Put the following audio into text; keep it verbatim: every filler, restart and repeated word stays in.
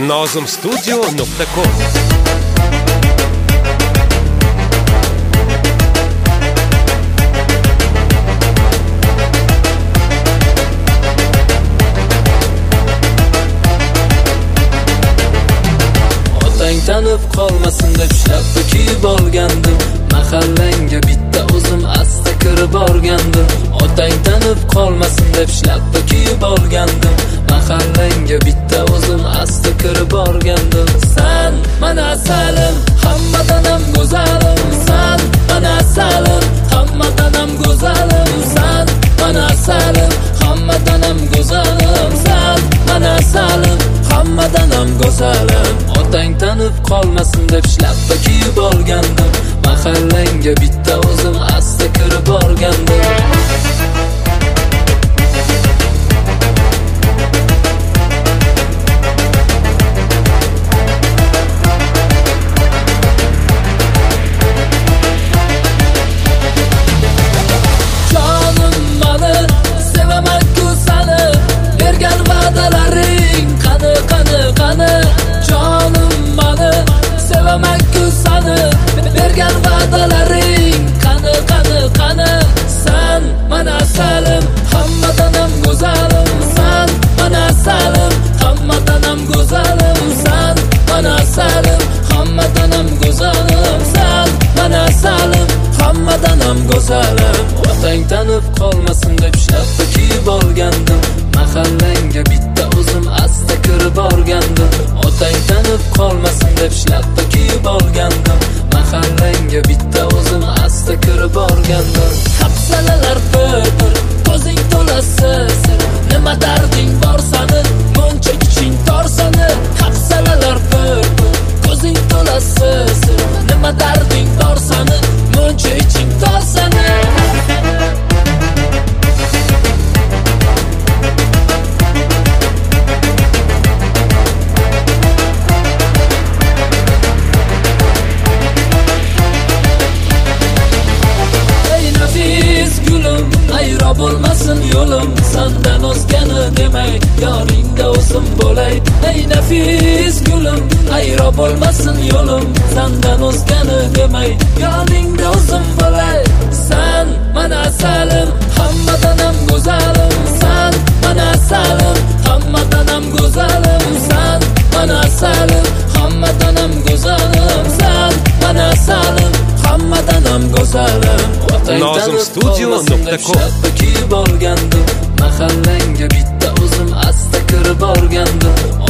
nozim studio nuqta com. Tanib qolmasin deb shabba kiyib olgandim. Mahallangga bitta o'zim asta kirib borgandim. Otang tanib qolmasin deb shabba kiyib olgandim. Mahallangga bitta o'zim asta kirib borgandim. San mana asalim, hammadan ham go'zalim. San mana asalim, hammadan ham go'zalim. San mana asalim, hammadan ham go'zalim. San mana asalim, hammadan ham go'zalim. Otang tanib qolmasin deb shlappa kiyib olgandim. Mahallangga bitta o'zim asta kirib borgandim. Jonim mani sevaman-ku sani, bergan va'dalaring qani qani qani. Jonim mani sevaman-ku sani, bergan va'dalaring qani qani qani. San mana asalim, hammadan ham go'zalim. San mana asalim, hammadan ham go'zalim. San mana asalim, hammadan ham go'zalim. San mana asalim, hammadan ham go'zalim. Otang tanib qolmasin deb shlappa kiyib olgandim. Mahallangga bitta o'zim asta kirib borgandim. Otang tanib qolmasin deb shlappa kiyib olgandim. Mahallangga bitta o'zim asta kirib borgandim. Hafsalalar bir-bir, ko'zing to'la sir. Nima darding bor sani, muncha kuching tor sani. Hafsalalar bir-bir, ko'zing to'la sir. Nima darding bor sani, muncha iching tor sani. Ayro bo'lmasin yo'lim, sandan o'zgani demay, yoningda o'zim bo'lay. Ey nafis gulim, ayro bo'lmasin yo'lim, sandan o'zgani demay, yoningda o'zim bo'lay. San mana asalim, hammadan ham go'zalim. San mana asalim, hammadan ham go'zalim. San mana asalim, hammadan ham go'zalim. San mana asalim, hammadan ham go'zalim. nozim studio nuqta com. Kiyib olgandim. Mahallangga bitta o'zim asta kirib borgandim.